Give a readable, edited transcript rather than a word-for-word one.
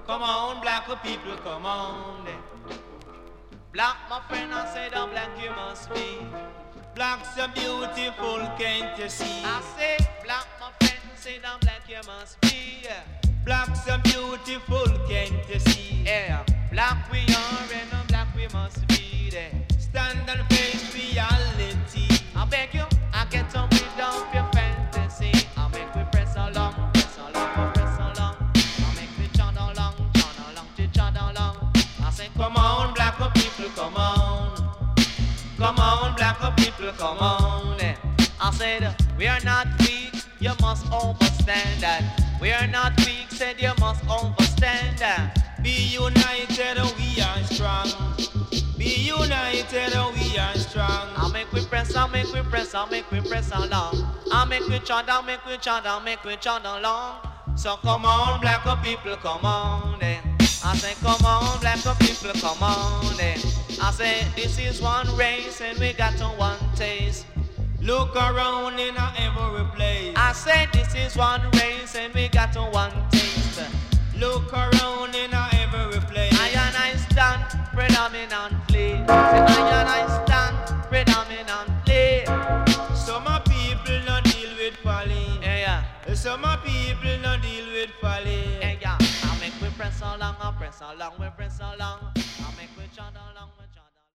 Come on, black people, come on. Black, my friend, I say the black you must be. Black so beautiful, can't you see? I say, black, my friend, say the black you must be. Black so beautiful, can't you see? Yeah, black we are and black we must be there. Stand and face reality. I beg you, I get on without your fantasy. I make we press along, press along, press along. I make we chant along, to chant along. I say, come on, black people, come on. Come on, black people, come on. I said, we are not weak, you must understand that. We are not weak, said you must understand that. Be united, we are strong. Be united, we are strong. I make we press, I make we press, I make we press along. I make we chant, I make we chant, I make we chant along. So come on, black people, come on. I say, come on, black people, come on. I say, this is one race and we got one taste. Look around in every place. I say, this is one race and we got one taste. Look around in every place. I and I stand predominantly. Say, I and I stand predominantly. Some people no deal with folly. Yeah. Some people no deal with folly. Yeah. I make we press along, we press along.